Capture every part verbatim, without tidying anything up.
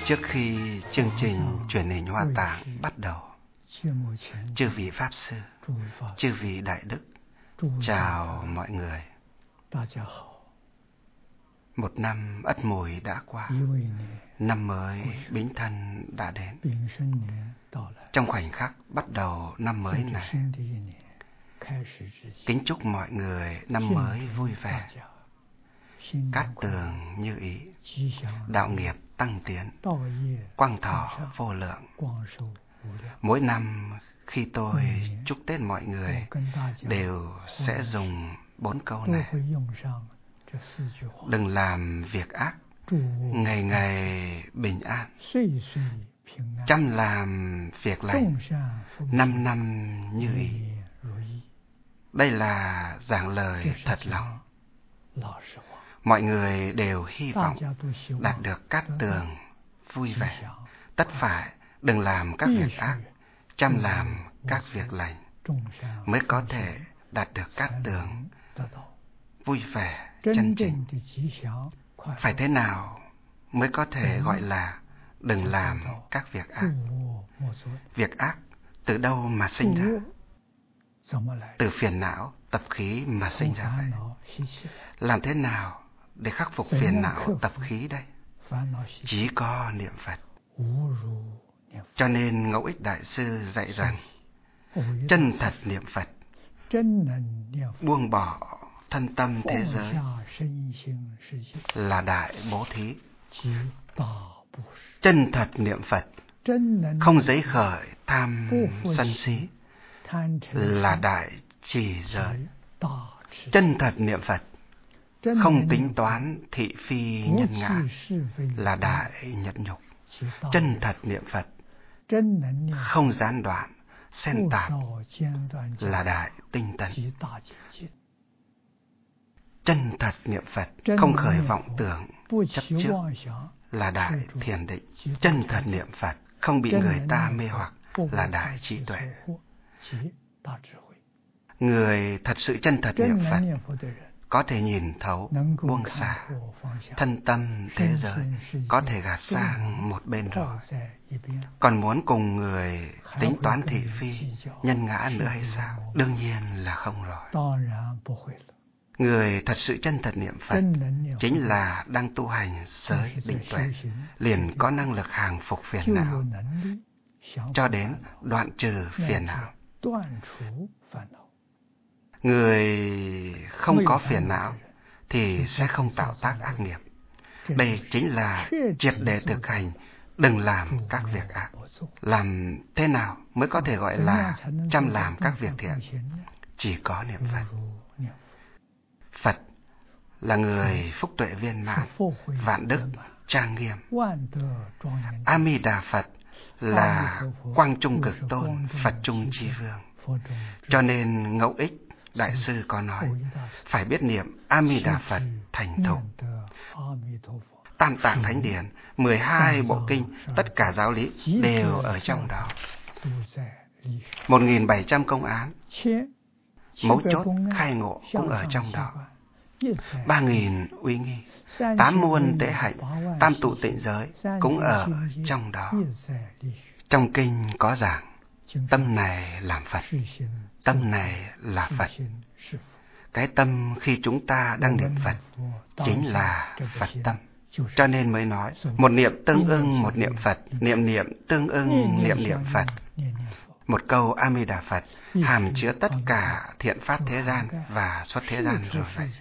Trước khi chương trình truyền hình Hoa Tạng bắt đầu, chư vị Pháp Sư, chư vị Đại Đức, chào mọi người. Một năm Ất Mùi đã qua, năm mới Bính Thân đã đến. Trong khoảnh khắc bắt đầu năm mới này, kính chúc mọi người năm mới vui vẻ, cát tường như ý, đạo nghiệp tăng tiến, quang thọ vô lượng. Mỗi năm khi tôi chúc Tết mọi người đều sẽ dùng bốn câu này. Đừng làm việc ác, ngày ngày bình an, chăm làm việc lành, năm năm như ý. Đây là giảng lời thật lòng. Mọi người đều hy vọng đạt được cát tường vui vẻ. Tất phải đừng làm các việc ác, chăm làm các việc lành, mới có thể đạt được cát tường vui vẻ chân chính. Phải thế nào mới có thể gọi là đừng làm các việc ác? Việc ác từ đâu mà sinh ra? Từ phiền não, tập khí mà sinh ra vậy. Làm thế nào để khắc phục phiền não, tập khí đây? Chỉ có niệm Phật. Cho nên Ngẫu Ích Đại Sư dạy rằng chân thật niệm Phật, buông bỏ thân tâm thế giới là đại bố thí. Chân thật niệm Phật, không giấy khởi tham sân si là đại trì giới. Chân thật niệm Phật, không tính toán thị phi nhân ngã là đại nhẫn nhục. Chân thật niệm Phật, không gián đoạn xen tạp là đại tinh tấn. Chân thật niệm Phật, không khởi vọng tưởng chấp trước là đại thiền định. Chân thật niệm Phật, không bị người ta mê hoặc là đại trí tuệ. Người thật sự chân thật niệm Phật có thể nhìn thấu, buông xả thân tâm thế giới, có thể gạt sang một bên rồi. Còn muốn cùng người tính toán thị phi, nhân ngã nữa hay sao? Đương nhiên là không rồi. Người thật sự chân thật niệm Phật chính là đang tu hành giới định tuệ, liền có năng lực hàng phục phiền não, cho đến đoạn trừ phiền não. Người không có phiền não thì sẽ không tạo tác ác nghiệp. Đây chính là triệt để thực hành đừng làm các việc ác. Làm thế nào mới có thể gọi là chăm làm các việc thiện? Chỉ có niệm Phật. Phật là người phúc tuệ viên mãn, vạn đức trang nghiêm. A Di Đà Phật là quang trung cực tôn, Phật trung chi vương. Cho nên Ngẫu Ích Đại Sư có nói, phải biết niệm A Di Đà Phật thành thục. Tam Tạng Thánh Điển, mười hai bộ kinh, tất cả giáo lý đều ở trong đó. một nghìn bảy trăm công án, mấu chốt khai ngộ cũng ở trong đó. ba nghìn uy nghi, tám muôn tế hạnh, tam tụ tịnh giới cũng ở trong đó. Trong kinh có giảng, tâm này làm Phật, tâm này là Phật. Cái tâm khi chúng ta đang niệm Phật chính là Phật tâm. Cho nên mới nói, một niệm tương ưng một niệm Phật, niệm niệm tương ưng niệm niệm Phật. Một câu A Di Đà Phật hàm chứa tất cả thiện pháp thế gian và xuất thế gian rồi vậy.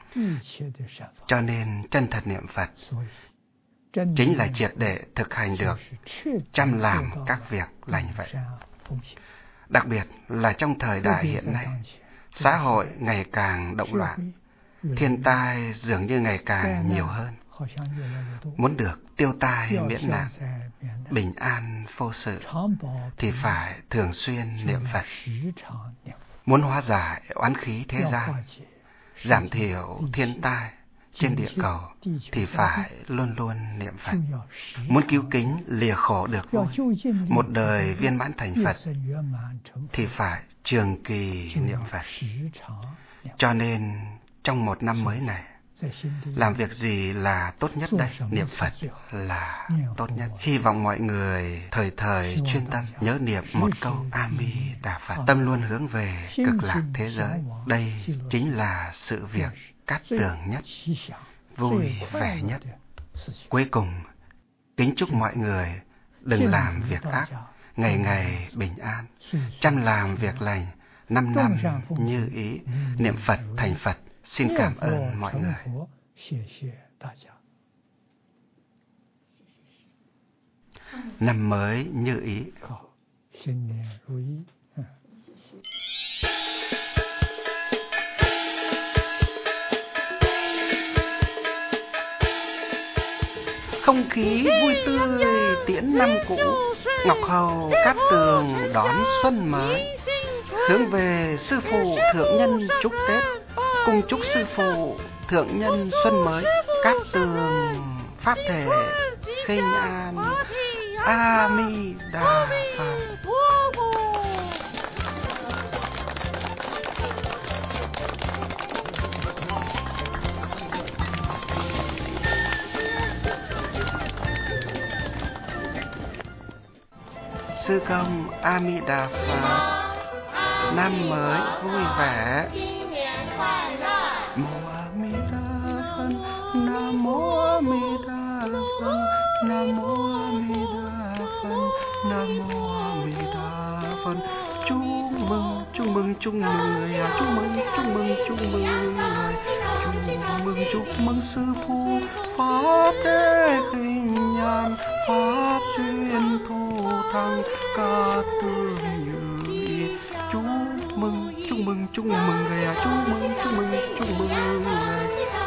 Cho nên chân thật niệm Phật chính là triệt để thực hành được chăm làm các việc lành vậy. Đặc biệt là trong thời đại hiện nay, xã hội ngày càng động loạn, thiên tai dường như ngày càng nhiều hơn. Muốn được tiêu tai miễn nạn, bình an vô sự, thì phải thường xuyên niệm Phật. Muốn hóa giải oán khí thế gian, giảm thiểu thiên tai trên địa cầu, thì phải luôn luôn niệm Phật. Muốn cứu kính lìa khổ được vui, một đời viên mãn thành Phật, thì phải trường kỳ niệm Phật. Cho nên trong một năm mới này, Làm việc gì là tốt nhất đây? Niệm Phật là tốt nhất. Hy vọng mọi người thời thời chuyên tâm nhớ niệm một câu A Di Đà Phật, tâm luôn hướng về cực lạc thế giới. Đây chính là sự việc cát tường nhất, vui vẻ nhất. Cuối cùng, kính chúc mọi người đừng làm việc ác, ngày ngày bình an, chăm làm việc lành, năm năm như ý, niệm Phật thành Phật. Xin cảm ơn mọi người. Năm mới như ý. Không khí vui tươi tiễn năm cũ, Ngọc Hầu Cát Tường đón xuân mới. Hướng về sư phụ thượng nhân chúc Tết, cùng chúc sư phụ thượng nhân xuân mới. Cát Tường pháp thể khinh an. A Di Đà Phật. Sư công A Di Đà Phật. Năm mới vui vẻ. Mô A Di Đà Phật. Nam mô A Di Đà Phật. Nam mô A Di Đà Phật. Nam mô A Di Đà Phật. Chúc mừng, chúc mừng, chúc mừng người à, chúc mừng, chúc mừng, chúc mừng người. Chúc mừng, chúc mừng sư phụ pháp thế khinh nhàn, pháp duyên thu thăng Cát Tường như ý. Chúc mừng, chúc mừng, chúc mừng người à, chúc mừng, chúc mừng, chúc mừng người.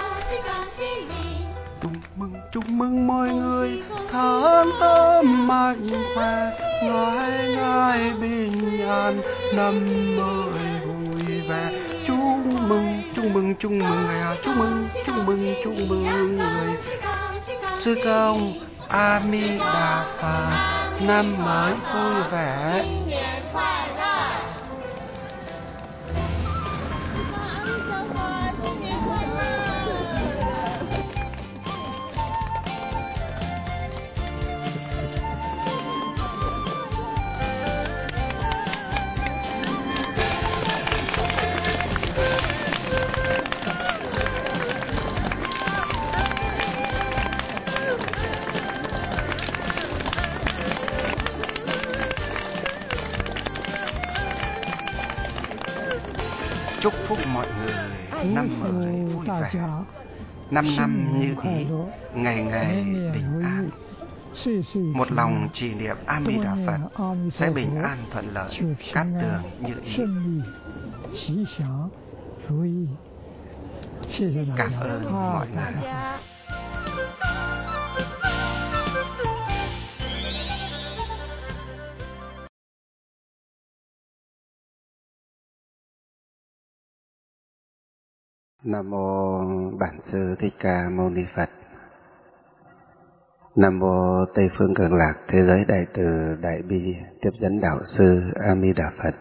Chúc mừng, chúc mừng mọi người thán tâm mạnh khỏe, ngài ngài bình an, năm mới vui vẻ. Chúc mừng, chúc mừng, chúc mừng người à, chúc mừng, chúc mừng, chúc mừng người. Sư công A Di Đà Phật. Năm mới vui vẻ. Chúc phúc mọi người năm mới vui vẻ, năm năm như ý, ngày ngày bình an. Một lòng trì niệm A Di Đà Phật sẽ bình an thuận lợi, cát tường như ý. Cảm ơn mọi người. Nam mô Bản Sư Thích Ca Mâu Ni Phật. Nam mô Tây Phương Cực Lạc Thế Giới Đại Từ Đại Bi Tiếp Dẫn Đạo Sư A Di Đà Phật.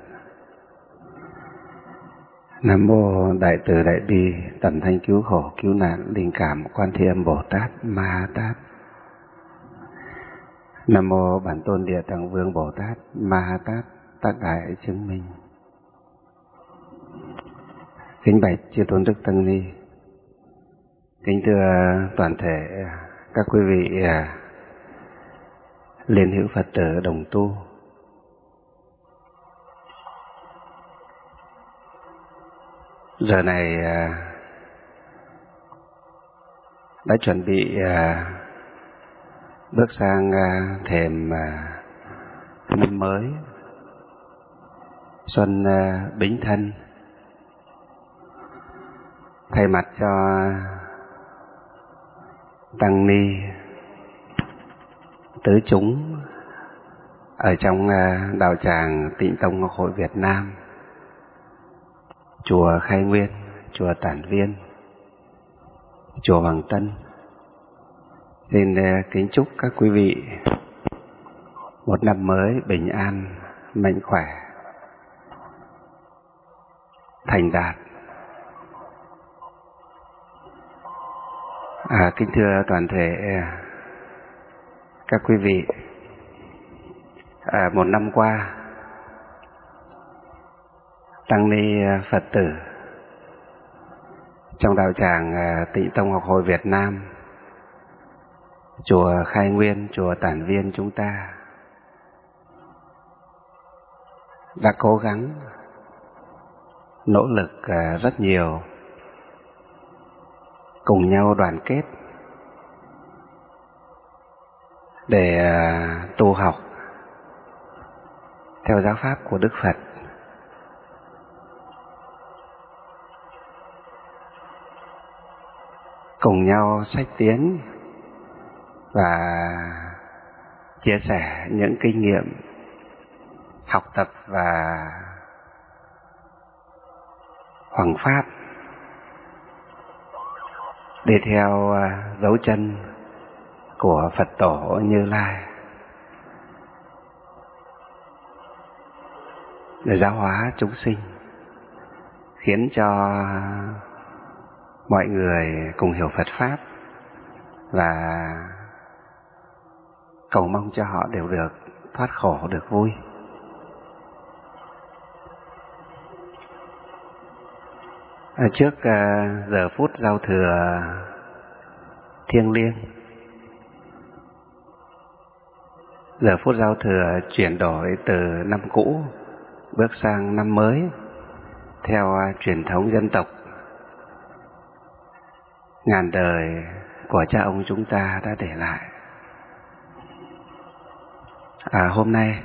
Nam mô Đại Từ Đại Bi Tầm Thanh Cứu Khổ Cứu Nạn Linh Cảm Quan Thế Âm Bồ Tát Ma Ha Tát. Nam mô Bản Tôn Địa Tạng Vương Bồ Tát Ma Ha Tát Tác Đại Chứng Minh. Kính bạch chư tôn đức tăng ni, kính thưa toàn thể các quý vị liên hữu Phật tử đồng tu. Giờ này đã chuẩn bị bước sang thềm năm mới xuân Bính Thân. Thay mặt cho tăng ni tứ chúng ở trong đạo tràng Tịnh Tông Ngọc Hội Việt Nam, chùa Khai Nguyên, chùa Tản Viên, chùa Hoàng Tân, xin kính chúc các quý vị một năm mới bình an, mạnh khỏe, thành đạt. À, kính thưa toàn thể các quý vị, à, một năm qua, tăng ni Phật tử trong đạo tràng Tịnh Tông Học Hội Việt Nam, chùa Khai Nguyên, chùa Tản Viên chúng ta đã cố gắng, nỗ lực rất nhiều, cùng nhau đoàn kết để tu học theo giáo pháp của Đức Phật. Cùng nhau sách tiến và chia sẻ những kinh nghiệm học tập và hoằng pháp đi theo dấu chân của Phật Tổ Như Lai để giáo hóa chúng sinh, khiến cho mọi người cùng hiểu Phật Pháp và cầu mong cho họ đều được thoát khổ, được vui. Ở trước uh, giờ phút giao thừa thiêng liêng, giờ phút giao thừa chuyển đổi từ năm cũ bước sang năm mới theo uh, truyền thống dân tộc ngàn đời của cha ông chúng ta đã để lại. À, hôm nay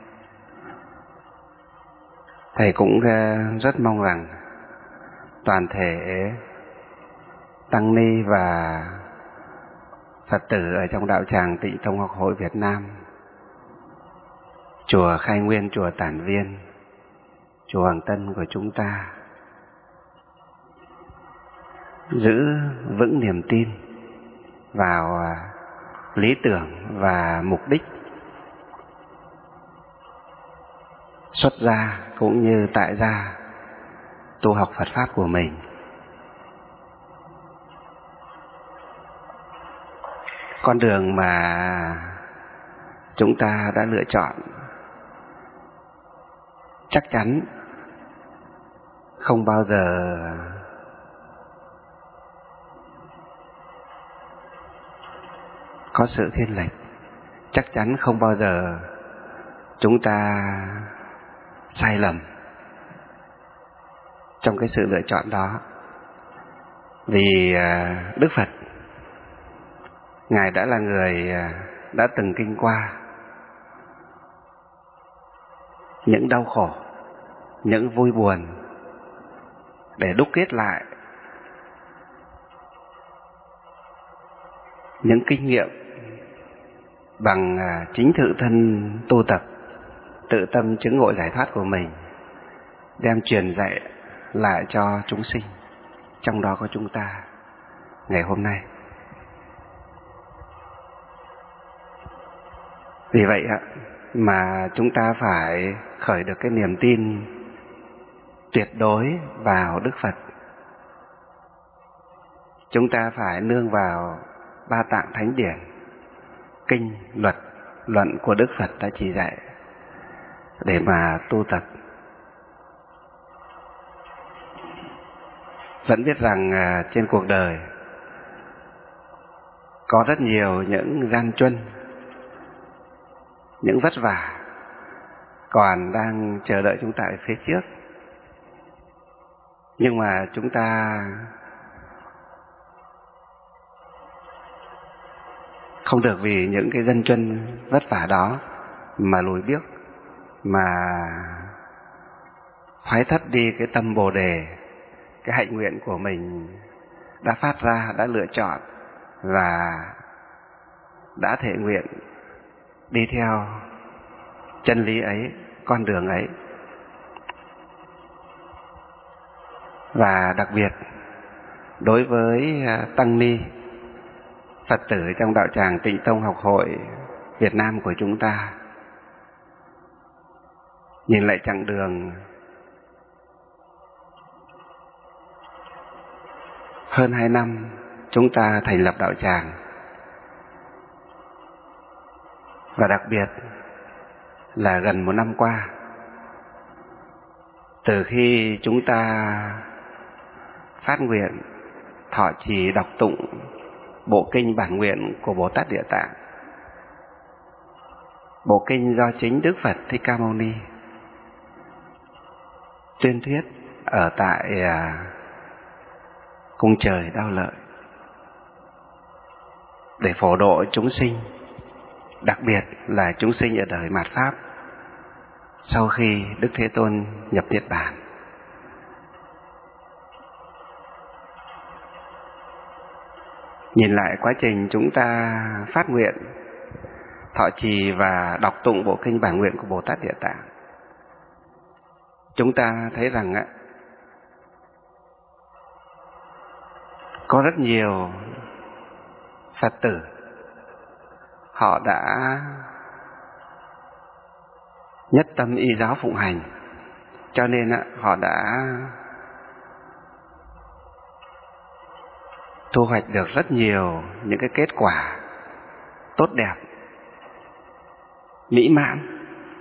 thầy cũng uh, rất mong rằng toàn thể tăng ni và Phật tử ở trong đạo tràng Tịnh Tông Học Hội Việt Nam, chùa Khai Nguyên, chùa Tản Viên, chùa Hoàng Tân của chúng ta giữ vững niềm tin vào lý tưởng và mục đích xuất gia cũng như tại gia tu học Phật Pháp của mình. Con đường mà chúng ta đã lựa chọn chắc chắn không bao giờ có sự thiên lệch, chắc chắn không bao giờ chúng ta sai lầm trong cái sự lựa chọn đó. Vì Đức Phật, Ngài đã là người đã từng kinh qua những đau khổ, những vui buồn để đúc kết lại những kinh nghiệm bằng chính tự thân tu tập, tự tâm chứng ngộ giải thoát của mình, đem truyền dạy lại cho chúng sinh, trong đó có chúng ta ngày hôm nay. Vì vậy mà chúng ta phải khởi được cái niềm tin tuyệt đối vào Đức Phật. Chúng ta phải nương vào Ba Tạng Thánh Điển, kinh, luật, luận của Đức Phật đã chỉ dạy để mà tu tập. Vẫn biết rằng trên cuộc đời có rất nhiều những gian truân, những vất vả còn đang chờ đợi chúng ta ở phía trước. Nhưng mà chúng ta không được vì những cái dân truân vất vả đó mà lùi bước, mà phái thất đi cái tâm Bồ Đề, cái hạnh nguyện của mình đã phát ra, đã lựa chọn và đã thể nguyện đi theo chân lý ấy, con đường ấy. Và đặc biệt đối với tăng ni Phật tử trong đạo tràng Tịnh Tông Học Hội Việt Nam của chúng ta, nhìn lại chặng đường hơn hai năm chúng ta thành lập đạo tràng. Và đặc biệt là gần một năm qua, từ khi chúng ta phát nguyện thọ trì đọc tụng bộ kinh bản nguyện của Bồ Tát Địa Tạng, bộ kinh do chính Đức Phật Thích Ca Mâu Ni tuyên thuyết ở tại cung trời Đao Lợi để phổ độ chúng sinh, đặc biệt là chúng sinh ở đời mạt Pháp sau khi Đức Thế Tôn nhập Niết Bàn. Nhìn lại quá trình chúng ta phát nguyện thọ trì và đọc tụng bộ kinh bản nguyện của Bồ Tát Địa Tạng, chúng ta thấy rằng á, có rất nhiều Phật tử họ đã nhất tâm y giáo phụng hành, cho nên á, họ đã thu hoạch được rất nhiều những cái kết quả tốt đẹp, mỹ mãn.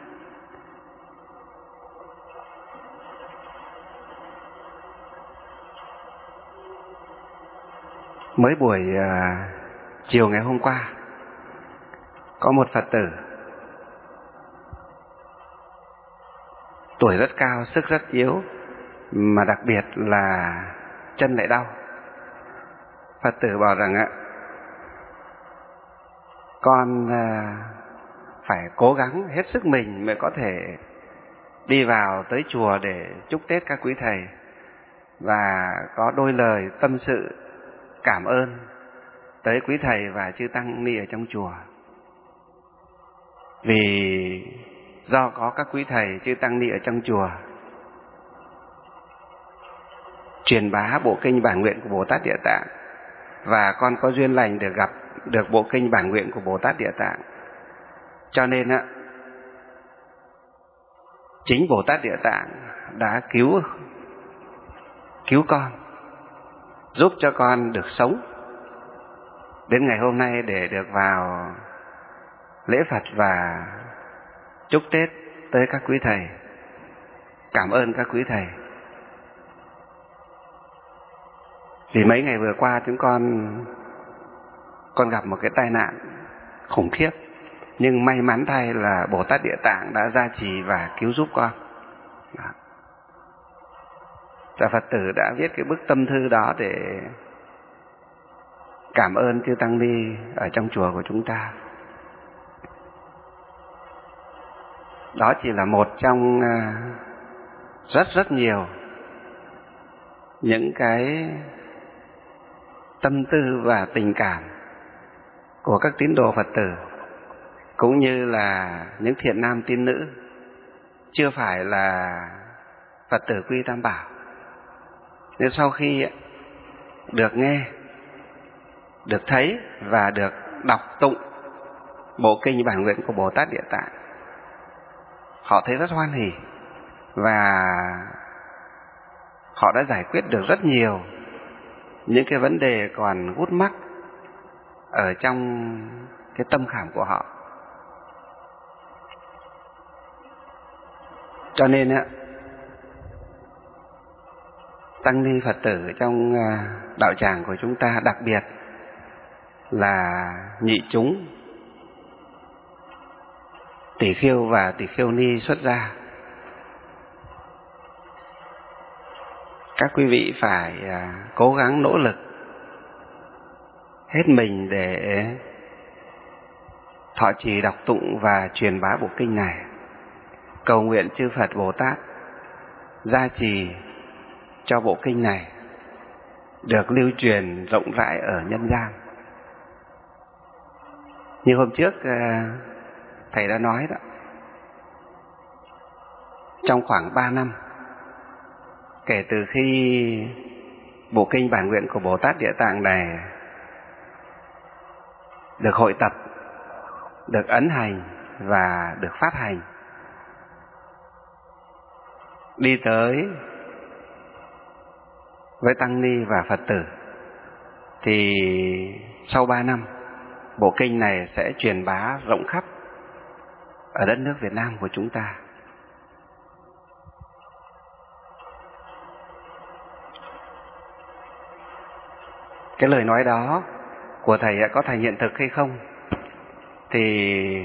Mới buổi uh, chiều ngày hôm qua, có một Phật tử tuổi rất cao, sức rất yếu, mà đặc biệt là chân lại đau. Phật tử bảo rằng ạ, con uh, phải cố gắng hết sức mình mới có thể đi vào tới chùa để chúc Tết các quý thầy và có đôi lời tâm sự cảm ơn tới quý thầy và chư tăng ni ở trong chùa. Vì do có các quý thầy chư tăng ni ở trong chùa truyền bá bộ kinh bản nguyện của Bồ Tát Địa Tạng, và con có duyên lành được gặp được bộ kinh bản nguyện của Bồ Tát Địa Tạng, cho nên á, chính Bồ Tát Địa Tạng đã cứu cứu con, giúp cho con được sống đến ngày hôm nay để được vào lễ Phật và chúc Tết tới các quý thầy, cảm ơn các quý thầy. Vì mấy ngày vừa qua chúng con con gặp một cái tai nạn khủng khiếp, nhưng may mắn thay là Bồ Tát Địa Tạng đã gia trì và cứu giúp con. Đó. Và Phật tử đã viết cái bức tâm thư đó để cảm ơn chư tăng ni ở trong chùa của chúng ta. Đó chỉ là một trong rất rất nhiều những cái tâm tư và tình cảm của các tín đồ Phật tử, cũng như là những thiện nam tín nữ chưa phải là Phật tử quy Tam Bảo. Nhưng sau khi được nghe, được thấy và được đọc tụng bộ kinh bản nguyện của Bồ Tát Địa Tạng, họ thấy rất hoan hỉ và họ đã giải quyết được rất nhiều những cái vấn đề còn gút mắc ở trong cái tâm khảm của họ. Cho nên á, tăng ni Phật tử trong đạo tràng của chúng ta, đặc biệt là nhị chúng, tỷ khưu và tỷ khưu ni xuất gia, các quý vị phải cố gắng nỗ lực hết mình để thọ trì đọc tụng và truyền bá bộ kinh này, cầu nguyện chư Phật Bồ Tát gia trì cho bộ kinh này được lưu truyền rộng rãi ở nhân gian. Như hôm trước thầy đã nói đó, trong khoảng ba năm kể từ khi bộ kinh bản nguyện của Bồ Tát Địa Tạng này được hội tập, được ấn hành và được phát hành, đi tới với tăng ni và Phật tử, thì sau ba năm, bộ kinh này sẽ truyền bá rộng khắp ở đất nước Việt Nam của chúng ta. Cái lời nói đó của Thầy có thành hiện thực hay không thì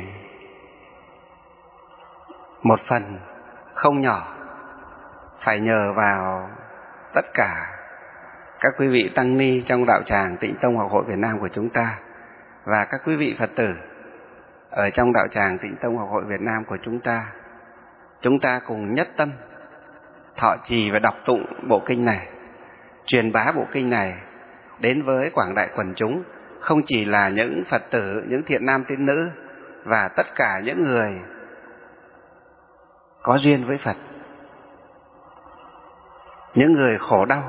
một phần không nhỏ phải nhờ vào tất cả các quý vị tăng ni trong đạo tràng Tịnh Tông Học hội Việt Nam của chúng ta và các quý vị Phật tử ở trong đạo tràng Tịnh Tông Học hội Việt Nam của chúng ta. Chúng ta cùng nhất tâm thọ trì và đọc tụng bộ kinh này, truyền bá bộ kinh này đến với quảng đại quần chúng, không chỉ là những Phật tử, những thiện nam tín nữ và tất cả những người có duyên với Phật, những người khổ đau,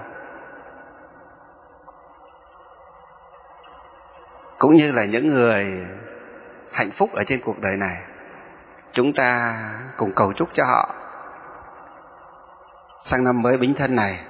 cũng như là những người hạnh phúc ở trên cuộc đời này. Chúng ta cùng cầu chúc cho họ sang năm mới Bính Thân này,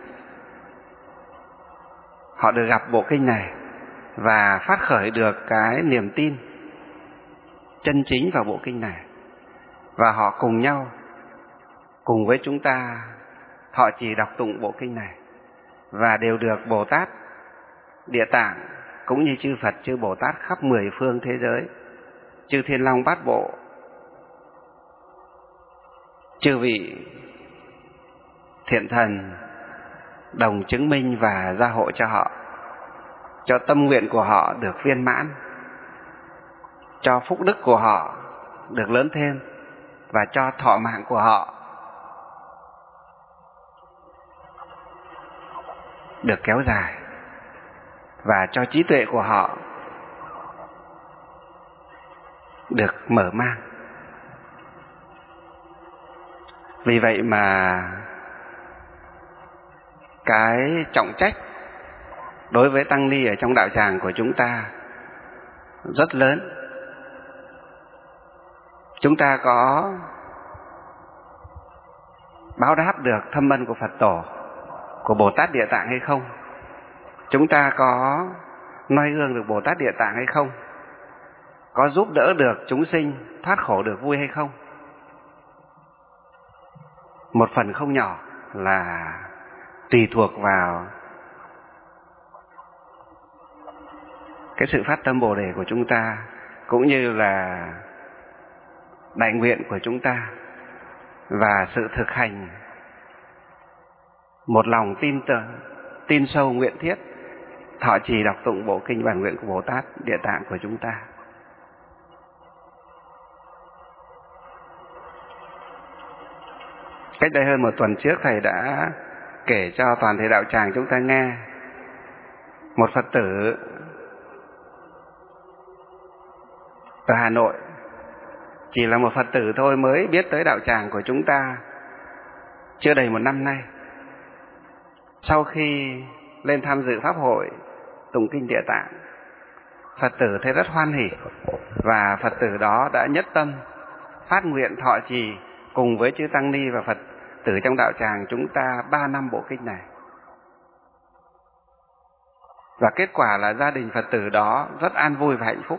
họ được gặp bộ kinh này và phát khởi được cái niềm tin chân chính vào bộ kinh này, và họ cùng nhau, cùng với chúng ta thọ trì đọc tụng bộ kinh này, và đều được Bồ Tát Địa Tạng cũng như chư Phật, chư Bồ Tát khắp mười phương thế giới, chư Thiên Long Bát Bộ, chư vị thiện thần đồng chứng minh và gia hộ cho họ, cho tâm nguyện của họ được viên mãn, cho phúc đức của họ được lớn thêm, và cho thọ mạng của họ được kéo dài, và cho trí tuệ của họ được mở mang. Vì vậy mà cái trọng trách đối với tăng ni ở trong đạo tràng của chúng ta rất lớn. Chúng ta có báo đáp được thâm ân của Phật Tổ, của Bồ Tát Địa Tạng hay không? Chúng ta có noi gương được Bồ Tát Địa Tạng hay không? Có giúp đỡ được chúng sinh thoát khổ được vui hay không? Một phần không nhỏ là tùy thuộc vào cái sự phát tâm Bồ Đề của chúng ta, cũng như là đại nguyện của chúng ta, và sự thực hành một lòng tin tưởng, tin sâu nguyện thiết, thọ trì đọc tụng bộ kinh bản nguyện của Bồ Tát Địa Tạng của chúng ta. Cách đây hơn một tuần trước, Thầy đã kể cho toàn thể đạo tràng chúng ta nghe một Phật tử ở Hà Nội, chỉ là một Phật tử thôi, mới biết tới đạo tràng của chúng ta chưa đầy một năm nay. Sau khi lên tham dự pháp hội tụng kinh Địa Tạng, Phật tử thấy rất hoan hỉ, và Phật tử đó đã nhất tâm phát nguyện thọ trì cùng với chư tăng ni và Phật tử trong đạo tràng chúng ta ba năm bộ kinh này. Và kết quả là gia đình Phật tử đó rất an vui và hạnh phúc.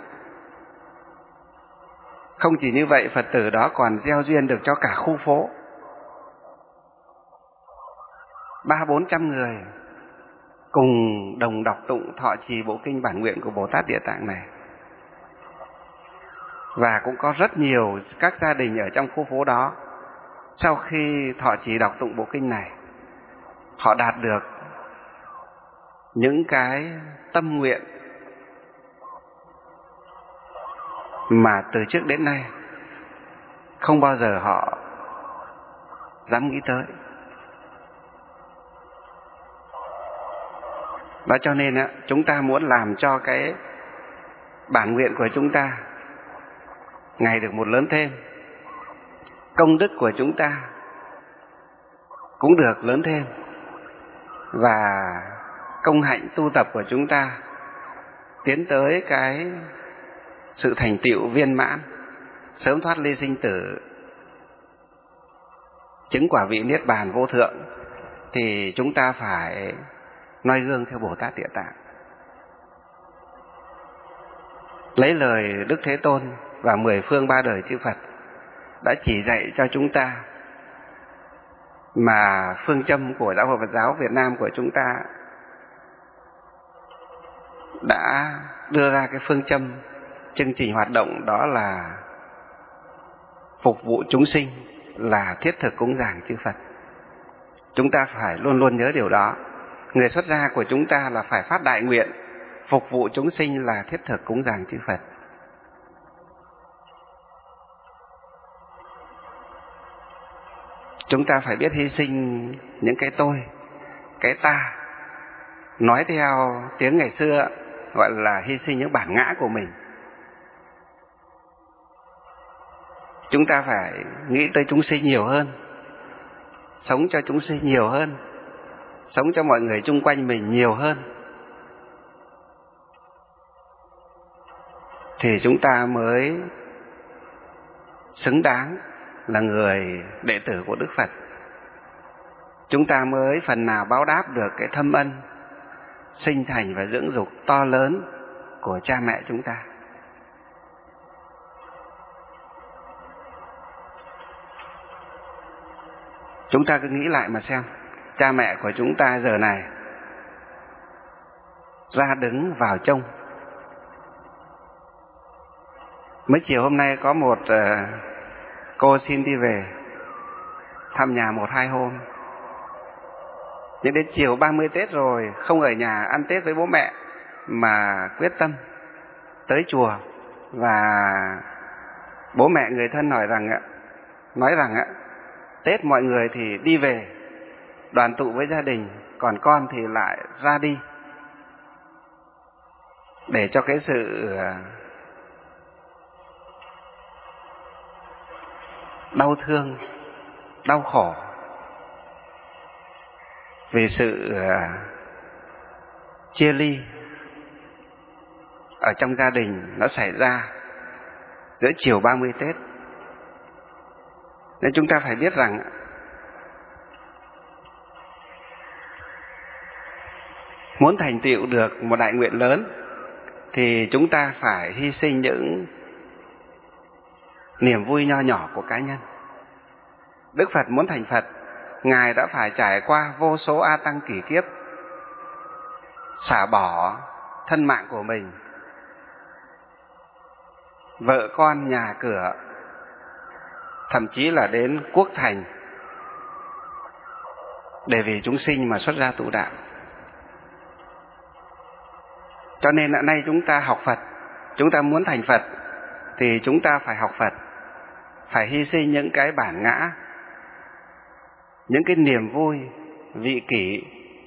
Không chỉ như vậy, Phật tử đó còn gieo duyên được cho cả khu phố, ba bốn trăm người cùng đồng đọc tụng thọ trì bộ kinh bản nguyện của Bồ Tát Địa Tạng này. Và cũng có rất nhiều các gia đình ở trong khu phố đó, sau khi thọ trì đọc tụng bộ kinh này, họ đạt được những cái tâm nguyện mà từ trước đến nay không bao giờ họ dám nghĩ tới. Đó cho nên chúng ta muốn làm cho cái bản nguyện của chúng ta ngày được một lớn thêm, công đức của chúng ta cũng được lớn thêm, và công hạnh tu tập của chúng ta tiến tới cái sự thành tựu viên mãn, sớm thoát ly sinh tử, chứng quả vị niết bàn vô thượng, thì chúng ta phải noi gương theo Bồ Tát Địa Tạng. lấy lời Đức Thế Tôn và mười phương ba đời chư Phật đã chỉ dạy cho chúng ta, mà phương châm của Giáo hội Phật giáo Việt Nam của chúng ta đã đưa ra cái phương châm chương trình hoạt động, đó là phục vụ chúng sinh, là thiết thực cúng dường chư Phật. Chúng ta phải luôn luôn nhớ điều đó. Người xuất gia của chúng ta là phải phát đại nguyện phục vụ chúng sinh, là thiết thực cúng dường chư Phật. Chúng ta phải biết hy sinh những cái tôi, cái ta. Nói theo tiếng ngày xưa gọi là hy sinh những bản ngã của mình. Chúng ta phải nghĩ tới chúng sinh nhiều hơn, sống cho chúng sinh nhiều hơn, sống cho mọi người chung quanh mình nhiều hơn, thì chúng ta mới xứng đáng là người đệ tử của Đức Phật. Chúng ta mới phần nào báo đáp được cái thâm ân sinh thành và dưỡng dục to lớn của cha mẹ chúng ta. Chúng ta cứ nghĩ lại mà xem, cha mẹ của chúng ta giờ này ra đứng vào trông. Mới chiều hôm nay có một uh, cô xin đi về thăm nhà một hai hôm, nhưng đến chiều ba mươi Tết rồi không ở nhà ăn Tết với bố mẹ, mà quyết tâm tới chùa. Và bố mẹ người thân nói rằng nói rằng Tết mọi người thì đi về đoàn tụ với gia đình, còn con thì lại ra đi, để cho cái sự đau thương, đau khổ vì sự chia ly ở trong gia đình nó xảy ra giữa chiều ba mươi Tết. Nên chúng ta phải biết rằng muốn thành tựu được một đại nguyện lớn thì chúng ta phải hy sinh những niềm vui nho nhỏ của cá nhân. Đức Phật muốn thành Phật, Ngài đã phải trải qua vô số a tăng kỷ kiếp, xả bỏ thân mạng của mình, vợ con, nhà cửa, thậm chí là đến quốc thành, để vì chúng sinh mà xuất gia tu đạo. Cho nên hiện nay chúng ta học Phật, chúng ta muốn thành Phật thì chúng ta phải học Phật, phải hy sinh những cái bản ngã, những cái niềm vui vị kỷ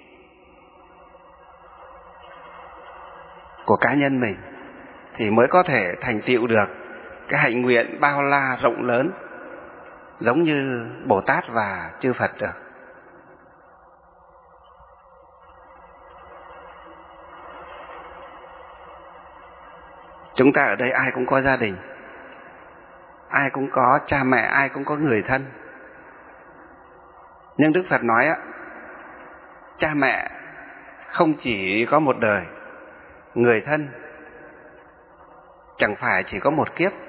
của cá nhân mình, thì mới có thể thành tựu được cái hạnh nguyện bao la rộng lớn giống như Bồ Tát và chư Phật được. Chúng ta ở đây ai cũng có gia đình, ai cũng có cha mẹ, ai cũng có người thân. Nhưng Đức Phật nói á, cha mẹ không chỉ có một đời, người thân chẳng phải chỉ có một kiếp.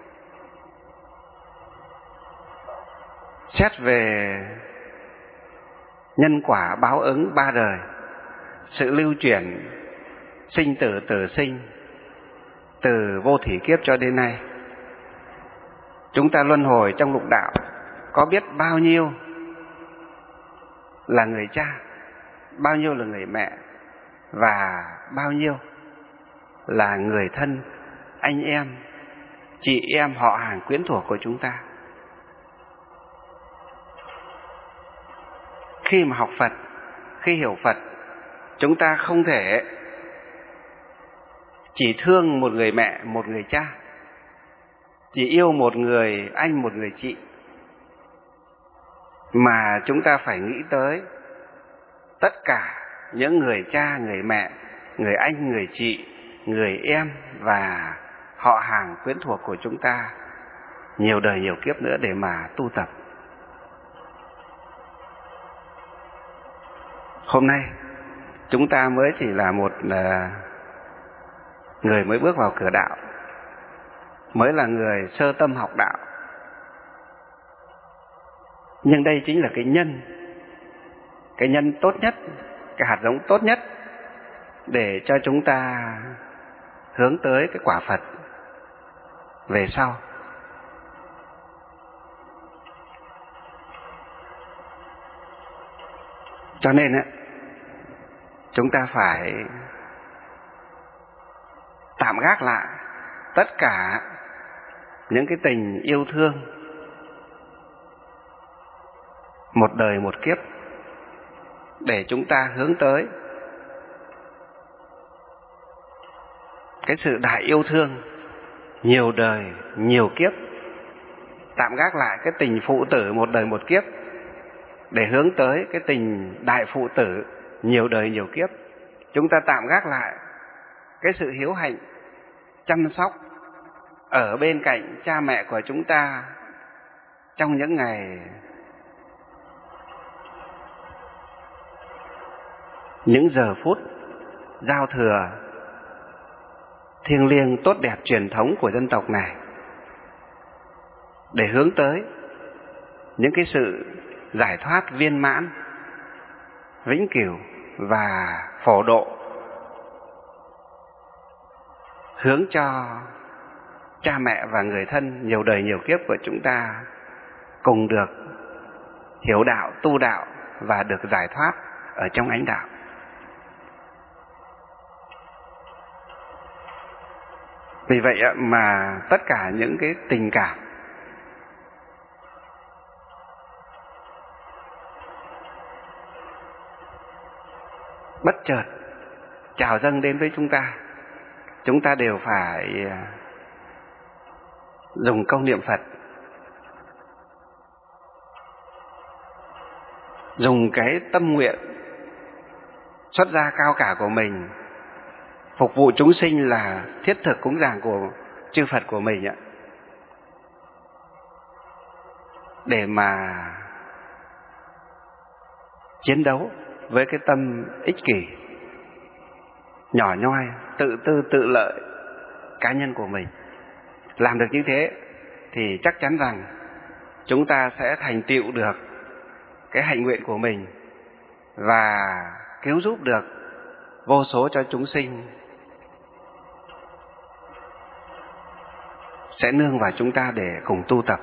Xét về nhân quả báo ứng ba đời, sự lưu chuyển sinh tử tử sinh từ vô thỉ kiếp cho đến nay, chúng ta luân hồi trong lục đạo có biết bao nhiêu là người cha, bao nhiêu là người mẹ, và bao nhiêu là người thân, anh em, chị em, họ hàng quyến thuộc của chúng ta. Khi mà học Phật, khi hiểu Phật, chúng ta không thể chỉ thương một người mẹ, một người cha, chỉ yêu một người anh, một người chị, mà chúng ta phải nghĩ tới tất cả những người cha, người mẹ, người anh, người chị, người em và họ hàng quyến thuộc của chúng ta nhiều đời nhiều kiếp nữa để mà tu tập. Hôm nay chúng ta mới chỉ là một uh, người mới bước vào cửa đạo, mới là người sơ tâm học đạo. Nhưng đây chính là cái nhân, cái nhân tốt nhất, cái hạt giống tốt nhất để cho chúng ta hướng tới cái quả Phật về sau. Cho nên chúng ta phải tạm gác lại tất cả những cái tình yêu thương một đời một kiếp để chúng ta hướng tới cái sự đại yêu thương nhiều đời nhiều kiếp. Tạm gác lại cái tình phụ tử một đời một kiếp để hướng tới cái tình đại phụ tử nhiều đời nhiều kiếp. Chúng ta tạm gác lại cái sự hiếu hạnh chăm sóc ở bên cạnh cha mẹ của chúng ta trong những ngày, những giờ phút giao thừa thiêng liêng tốt đẹp truyền thống của dân tộc này, để hướng tới những cái sự giải thoát viên mãn, vĩnh cửu và phổ độ, hướng cho cha mẹ và người thân nhiều đời nhiều kiếp của chúng ta cùng được hiểu đạo, tu đạo và được giải thoát ở trong ánh đạo. Vì vậy mà tất cả những cái tình cảm bất chợt trào dâng đến với chúng ta, chúng ta đều phải dùng câu niệm Phật, dùng cái tâm nguyện xuất gia cao cả của mình phục vụ chúng sinh là thiết thực cúng dường của chư Phật của mình ạ, để mà chiến đấu với cái tâm ích kỷ, nhỏ nhoi, tự tư tự lợi cá nhân của mình. Làm được như thế thì chắc chắn rằng chúng ta sẽ thành tựu được cái hạnh nguyện của mình và cứu giúp được vô số cho chúng sinh sẽ nương vào chúng ta để cùng tu tập.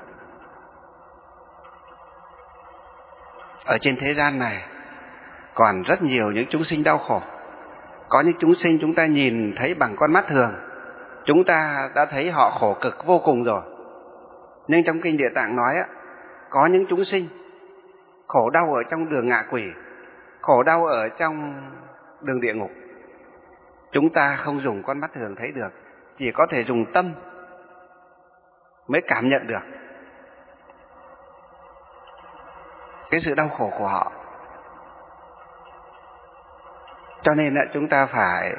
Ở trên thế gian này còn rất nhiều những chúng sinh đau khổ. Có những chúng sinh chúng ta nhìn thấy bằng con mắt thường, chúng ta đã thấy họ khổ cực vô cùng rồi. Nhưng trong Kinh Địa Tạng nói á, có những chúng sinh khổ đau ở trong đường ngạ quỷ, khổ đau ở trong đường địa ngục. Chúng ta không dùng con mắt thường thấy được, chỉ có thể dùng tâm mới cảm nhận được cái sự đau khổ của họ. Cho nên chúng ta phải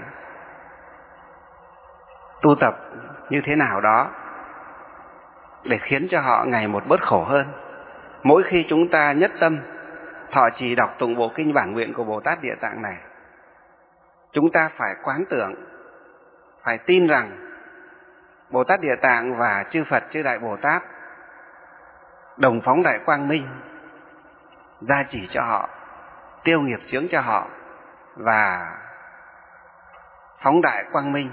tu tập như thế nào đó để khiến cho họ ngày một bớt khổ hơn. Mỗi khi chúng ta nhất tâm thọ trì đọc tụng bộ kinh bản nguyện của Bồ Tát Địa Tạng này, chúng ta phải quán tưởng, phải tin rằng Bồ Tát Địa Tạng và chư Phật, chư Đại Bồ Tát đồng phóng đại quang minh, gia chỉ cho họ, tiêu nghiệp chướng cho họ, và phóng đại quang minh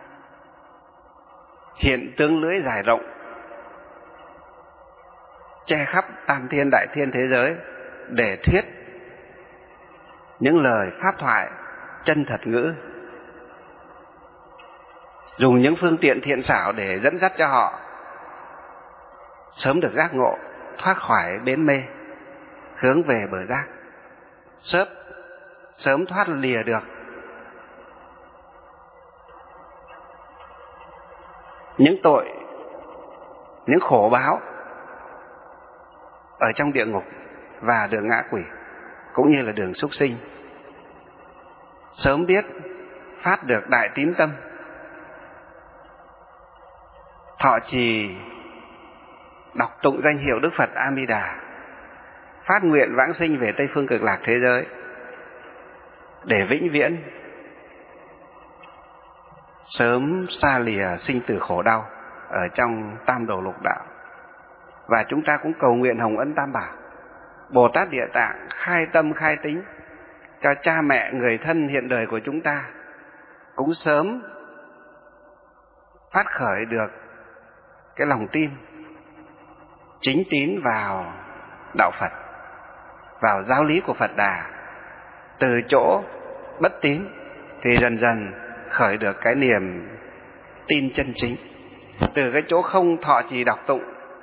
hiện tướng lưỡi dài rộng, che khắp tam thiên đại thiên thế giới để thuyết những lời pháp thoại chân thật ngữ, dùng những phương tiện thiện xảo để dẫn dắt cho họ sớm được giác ngộ, thoát khỏi bến mê, hướng về bờ giác, sớm sớm thoát lìa được những tội, những khổ báo ở trong địa ngục và đường ngạ quỷ, cũng như là đường súc sinh. Sớm biết phát được đại tín tâm, thọ trì đọc tụng danh hiệu Đức Phật A Di Đà, phát nguyện vãng sinh về Tây phương Cực Lạc thế giới để vĩnh viễn sớm xa lìa sinh tử khổ đau, ở trong Tam Đồ Lục Đạo. Và chúng ta cũng cầu nguyện hồng ân Tam Bảo, Bồ Tát Địa Tạng khai tâm khai tính cho cha mẹ người thân hiện đời của chúng ta cũng sớm phát khởi được cái lòng tin chính tín vào đạo Phật, vào giáo lý của Phật Đà. Từ chỗ bất tín thì dần dần khởi được cái niềm tin chân chính. Từ cái chỗ không thọ trì đọc tụng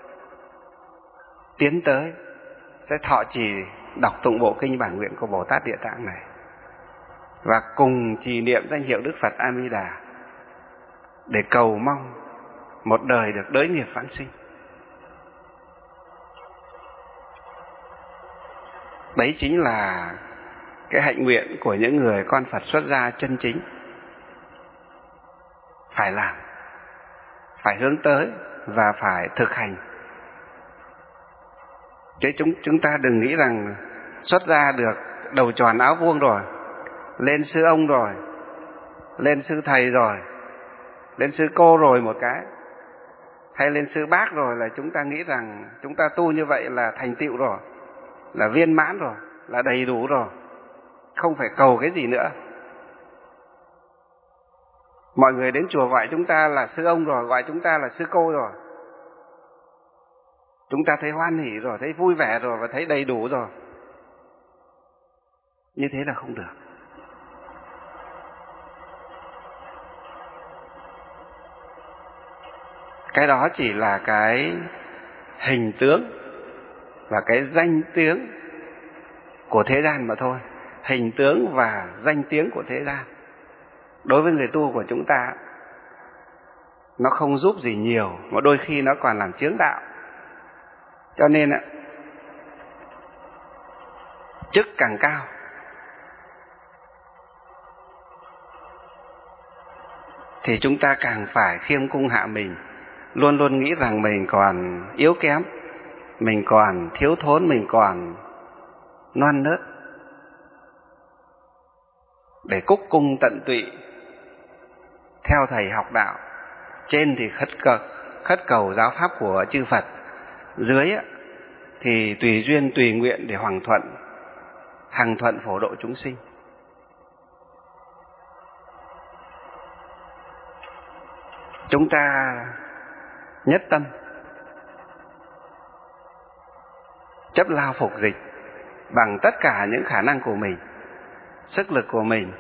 tiến tới sẽ thọ trì đọc tụng bộ kinh bản nguyện của Bồ Tát Địa Tạng này, và cùng trì niệm danh hiệu Đức Phật A Di Đà để cầu mong một đời được đới nghiệp vãng sinh. Đấy chính là cái hạnh nguyện của những người con Phật xuất gia chân chính phải làm, phải hướng tới và phải thực hành. Chứ chúng chúng ta đừng nghĩ rằng xuất gia được đầu tròn áo vuông rồi, lên sư ông rồi, lên sư thầy rồi, lên sư cô rồi một cái, hay lên sư bác rồi là chúng ta nghĩ rằng chúng ta tu như vậy là thành tựu rồi, là viên mãn rồi, là đầy đủ rồi, không phải cầu cái gì nữa. Mọi người đến chùa gọi chúng ta là sư ông rồi, gọi chúng ta là sư cô rồi, chúng ta thấy hoan hỉ rồi, thấy vui vẻ rồi và thấy đầy đủ rồi. Như thế là không được. Cái đó chỉ là cái hình tướng và cái danh tiếng của thế gian mà thôi. Hình tướng và danh tiếng của thế gian đối với người tu của chúng ta nó không giúp gì nhiều, mà đôi khi nó còn làm chướng đạo. Cho nên chức càng cao thì chúng ta càng phải khiêm cung hạ mình, luôn luôn nghĩ rằng mình còn yếu kém, mình còn thiếu thốn, mình còn non nớt, để cúc cung tận tụy theo thầy học đạo. Trên thì khất cầu, khất cầu giáo pháp của chư Phật, dưới thì tùy duyên tùy nguyện để hoằng thuận, hằng thuận phổ độ chúng sinh. Chúng ta nhất tâm chấp lao phục dịch bằng tất cả những khả năng của mình, sức lực của mình.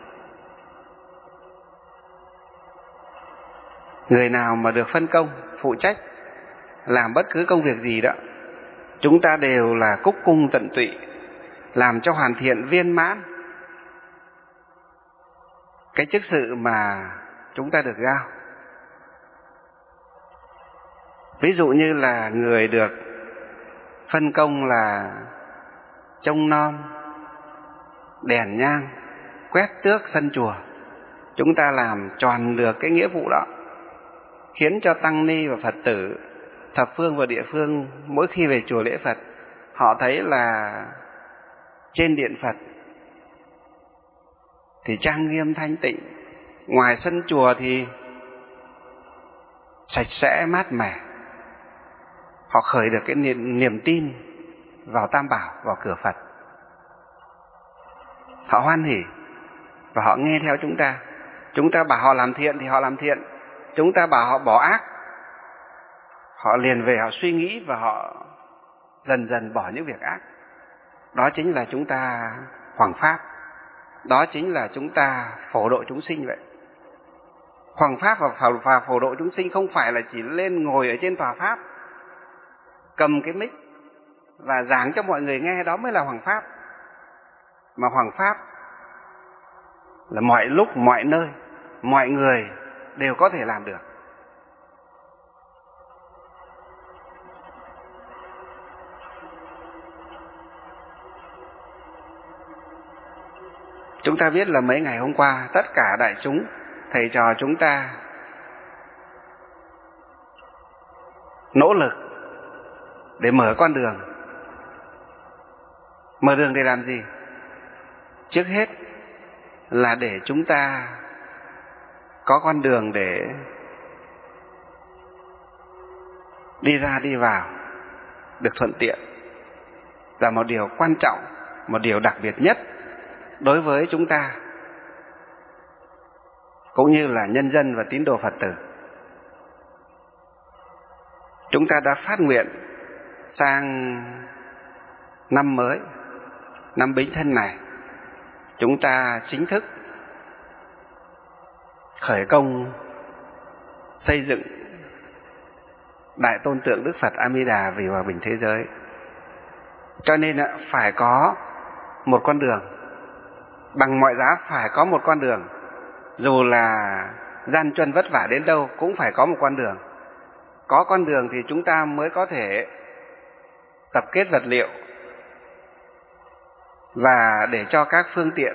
Người nào mà được phân công phụ trách làm bất cứ công việc gì đó, chúng ta đều là cúc cung tận tụy, làm cho hoàn thiện viên mãn cái chức sự mà chúng ta được giao. Ví dụ như là người được phân công là trông nom, đèn nhang, quét tước sân chùa, chúng ta làm tròn được cái nghĩa vụ đó, khiến cho tăng ni và Phật tử thập phương và địa phương mỗi khi về chùa lễ Phật, họ thấy là trên điện Phật thì trang nghiêm thanh tịnh, ngoài sân chùa thì sạch sẽ mát mẻ. Họ khởi được cái niềm, niềm tin vào Tam Bảo, vào cửa Phật. Họ hoan hỉ và họ nghe theo chúng ta. Chúng ta bảo họ làm thiện thì họ làm thiện, chúng ta bảo họ bỏ ác, họ liền về họ suy nghĩ và họ dần dần bỏ những việc ác. Đó chính là chúng ta hoằng pháp, đó chính là chúng ta phổ độ chúng sinh vậy. Hoằng pháp và phổ độ chúng sinh không phải là chỉ lên ngồi ở trên tòa pháp, cầm cái mic và giảng cho mọi người nghe, đó mới là hoằng pháp. Mà hoằng pháp là mọi lúc, mọi nơi, mọi người đều có thể làm được. Chúng ta biết là mấy ngày hôm qua, tất cả đại chúng, thầy trò chúng ta nỗ lực để mở con đường. Mở đường để làm gì? Trước hết là để chúng ta có con đường để đi ra đi vào được thuận tiện là một điều quan trọng, một điều đặc biệt nhất đối với chúng ta cũng như là nhân dân và tín đồ Phật tử. Chúng ta đã phát nguyện sang năm mới, năm Bính Thân này, chúng ta chính thức khởi công xây dựng Đại Tôn Tượng Đức Phật A Di Đà vì hòa bình thế giới. Cho nên phải có một con đường, bằng mọi giá phải có một con đường, dù là gian truân vất vả đến đâu cũng phải có một con đường. Có con đường thì chúng ta mới có thể tập kết vật liệu và để cho các phương tiện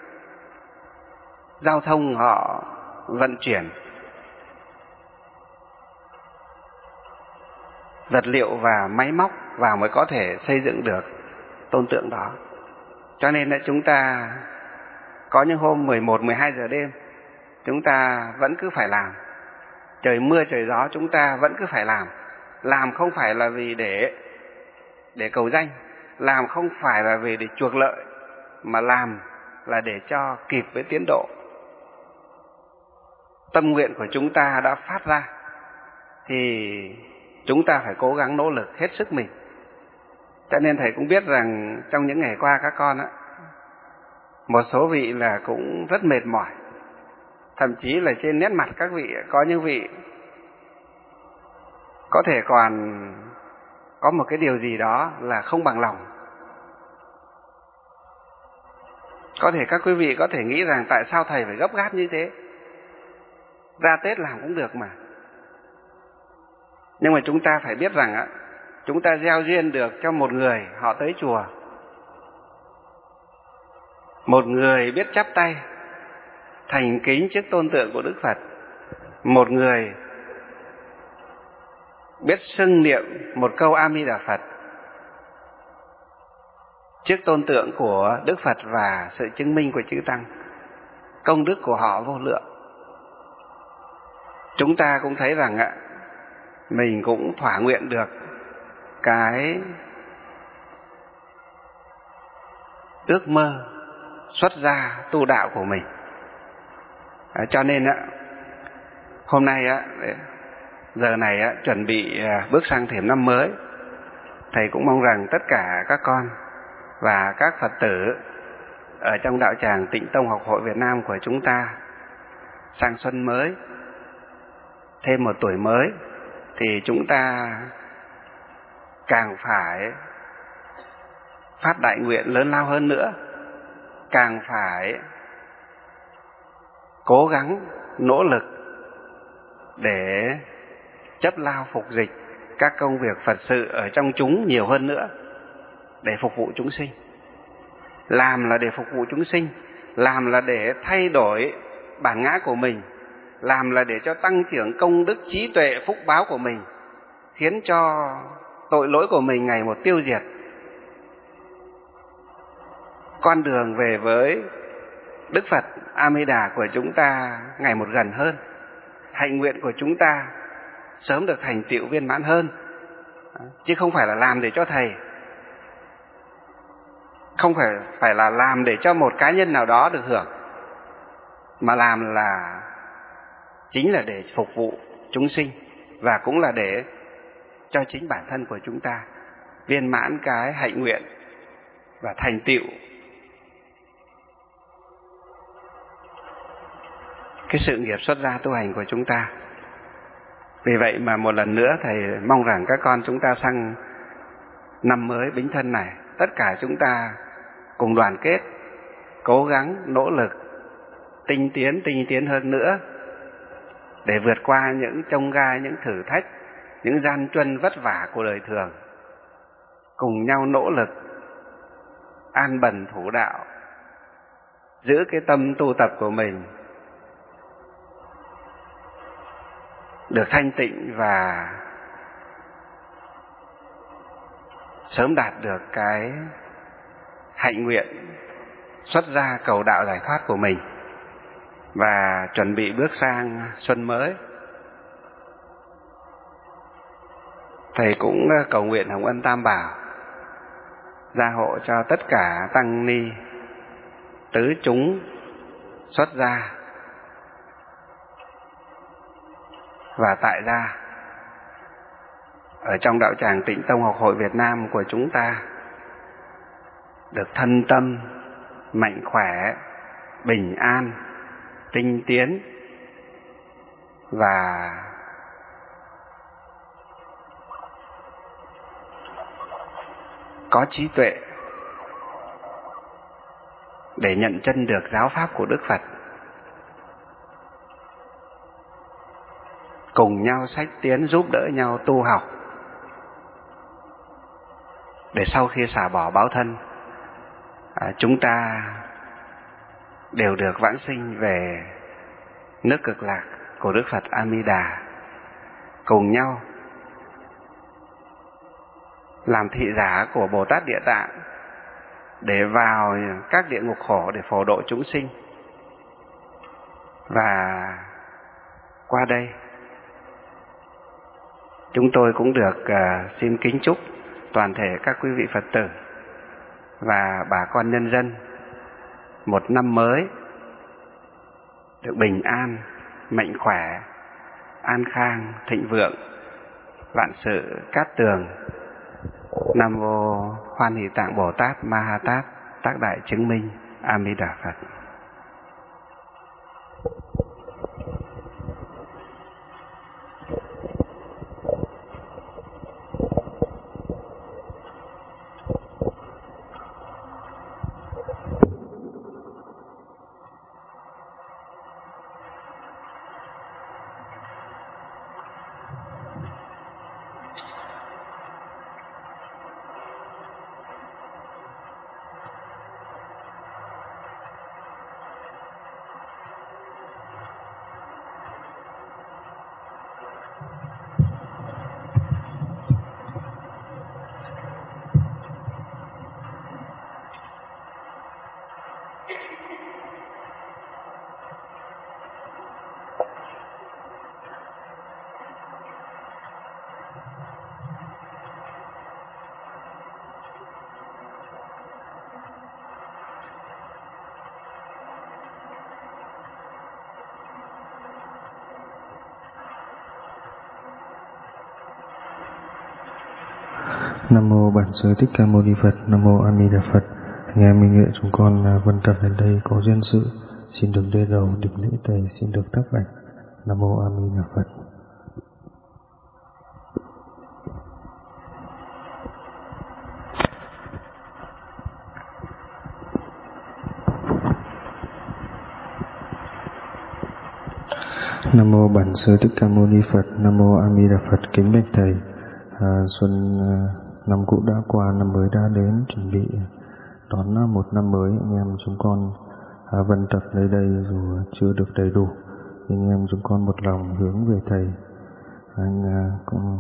giao thông họ vận chuyển vật liệu và máy móc vào mới có thể xây dựng được tôn tượng đó. Cho nên là chúng ta có những hôm mười một, mười hai giờ đêm chúng ta vẫn cứ phải làm. Trời mưa trời gió chúng ta vẫn cứ phải làm. Làm không phải là vì để để cầu danh, làm không phải là vì để chuộc lợi, mà làm là để cho kịp với tiến độ. Tâm nguyện của chúng ta đã phát ra thì chúng ta phải cố gắng nỗ lực hết sức mình. Cho nên thầy cũng biết rằng trong những ngày qua các con á, một số vị là cũng rất mệt mỏi. Thậm chí là trên nét mặt các vị có những vị có thể còn có một cái điều gì đó là không bằng lòng. Có thể các quý vị có thể nghĩ rằng tại sao thầy phải gấp gáp như thế? Ra Tết làm cũng được mà. Nhưng mà chúng ta phải biết rằng á, chúng ta gieo duyên được cho một người họ tới chùa, một người biết chắp tay thành kính trước tôn tượng của Đức Phật, một người biết xưng niệm một câu A Di Đà Phật trước tôn tượng của Đức Phật và sự chứng minh của chư Tăng. Công đức của họ vô lượng. Chúng ta cũng thấy rằng ạ, mình cũng thỏa nguyện được cái ước mơ xuất gia tu đạo của mình. À, cho nên á, hôm nay á, giờ này á, chuẩn bị bước sang thềm năm mới, thầy cũng mong rằng tất cả các con và các Phật tử ở trong đạo tràng Tịnh Tông Học Hội Việt Nam của chúng ta sang xuân mới, thêm một tuổi mới, thì chúng ta càng phải phát đại nguyện lớn lao hơn nữa, càng phải cố gắng nỗ lực để chấp lao phục dịch các công việc Phật sự ở trong chúng nhiều hơn nữa để phục vụ chúng sinh. Làm là để phục vụ chúng sinh, làm là để thay đổi bản ngã của mình, làm là để cho tăng trưởng công đức trí tuệ phúc báo của mình, khiến cho tội lỗi của mình ngày một tiêu diệt. Con đường về với Đức Phật A Di Đà của chúng ta ngày một gần hơn, hạnh nguyện của chúng ta sớm được thành tựu viên mãn hơn, chứ không phải là làm để cho thầy, không phải phải là làm để cho một cá nhân nào đó được hưởng, mà làm là chính là để phục vụ chúng sinh, và cũng là để cho chính bản thân của chúng ta viên mãn cái hạnh nguyện và thành tựu cái sự nghiệp xuất gia tu hành của chúng ta. Vì vậy mà một lần nữa thầy mong rằng các con chúng ta sang năm mới Bính Thân này, tất cả chúng ta cùng đoàn kết, cố gắng, nỗ lực, tinh tiến, tinh tiến hơn nữa để vượt qua những chông gai, những thử thách, những gian truân vất vả của đời thường. Cùng nhau nỗ lực, an bần thủ đạo, giữ cái tâm tu tập của mình được thanh tịnh và sớm đạt được cái hạnh nguyện xuất gia cầu đạo giải thoát của mình, và chuẩn bị bước sang xuân mới. thầy cũng cầu nguyện Hồng Ân Tam Bảo gia hộ cho tất cả tăng ni tứ chúng xuất gia và tại gia ở trong đạo tràng Tịnh Tông Học hội Việt Nam của chúng ta được thân tâm mạnh khỏe, bình an, tinh tiến và có trí tuệ để nhận chân được giáo pháp của Đức Phật, cùng nhau sách tiến giúp đỡ nhau tu học để sau khi xả bỏ báo thân, à, chúng ta đều được vãng sinh về nước Cực Lạc của Đức Phật A Di Đà, cùng nhau làm thị giả của Bồ Tát Địa Tạng để vào các địa ngục khổ để phổ độ chúng sinh. Và qua đây chúng tôi cũng được uh, xin kính chúc toàn thể các quý vị Phật tử và bà con nhân dân một năm mới được bình an, mạnh khỏe, an khang, thịnh vượng, vạn sự cát tường. Nam mô Hoan Hỷ Tạng Bồ Tát Ma Ha Tát Tác Đại Chứng Minh. A Di Đà Phật. Nam mô Bản Sư Thích Ca Mâu Ni Phật. Nam mô A Di Đà Phật. Anh em minh huệ chúng con vân tập đến đây có duyên sự, xin được đê đầu địch lễ thầy, xin được tác bạch. Nam mô A Di Đà Phật. Nam mô Bản Sư Thích Ca Mâu Ni Phật. Nam mô A Di Đà Phật. Kính bạch thầy, à, xuân à, năm cũ đã qua, năm mới đã đến, chuẩn bị đón một năm mới. Anh em chúng con à, vân tập nơi đây dù chưa được đầy đủ, nhưng anh em chúng con một lòng hướng về thầy. Anh à, cũng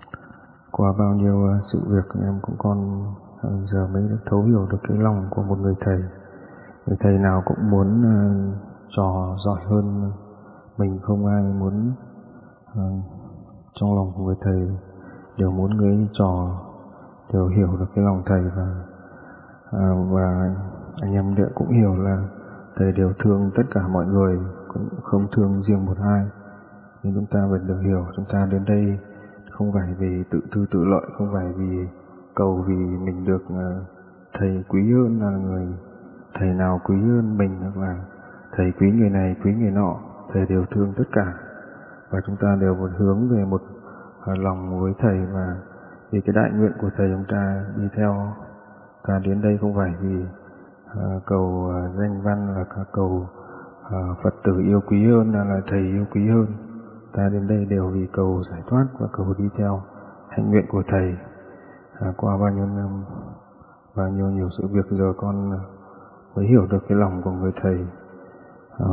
qua bao nhiêu à, sự việc, anh em cũng con à, giờ mới được thấu hiểu được cái lòng của một người thầy. Người thầy nào cũng muốn à, trò giỏi hơn mình, không ai muốn à, trong lòng của người thầy đều muốn người trò đều hiểu được cái lòng thầy, và à, và anh em đều cũng hiểu là thầy đều thương tất cả mọi người, cũng không thương riêng một ai. Nhưng chúng ta phải được hiểu, chúng ta đến đây không phải vì tự tư tự lợi, không phải vì cầu vì mình được uh, thầy quý hơn là người, thầy nào quý hơn mình, hoặc là thầy quý người này quý người nọ. Thầy đều thương tất cả, và chúng ta đều một hướng về một uh, lòng với thầy, và vì cái đại nguyện của thầy chúng ta đi theo. Ta đến đây không phải vì uh, cầu uh, danh văn, là cầu uh, Phật tử yêu quý hơn, là, là thầy yêu quý hơn. Ta đến đây đều vì cầu giải thoát và cầu đi theo hạnh nguyện của thầy. À, qua bao nhiêu năm, bao nhiêu nhiều sự việc, giờ con mới hiểu được cái lòng của người thầy. À,